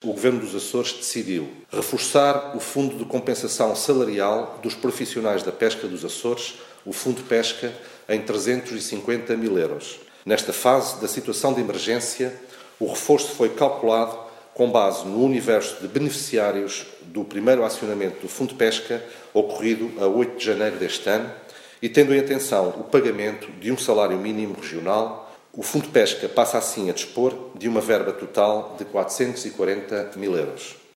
o Governo dos Açores decidiu reforçar o Fundo de Compensação Salarial dos Profissionais da Pesca dos Açores, o Fundo Pesca, em 350 mil euros. Nesta fase da situação de emergência, o reforço foi calculado com base no universo de beneficiários do primeiro acionamento do Fundo Pesca, ocorrido a 8 de janeiro deste ano, e tendo em atenção o pagamento de um salário mínimo regional, o Fundo Pesca passa assim a dispor de uma verba total de 440 mil euros.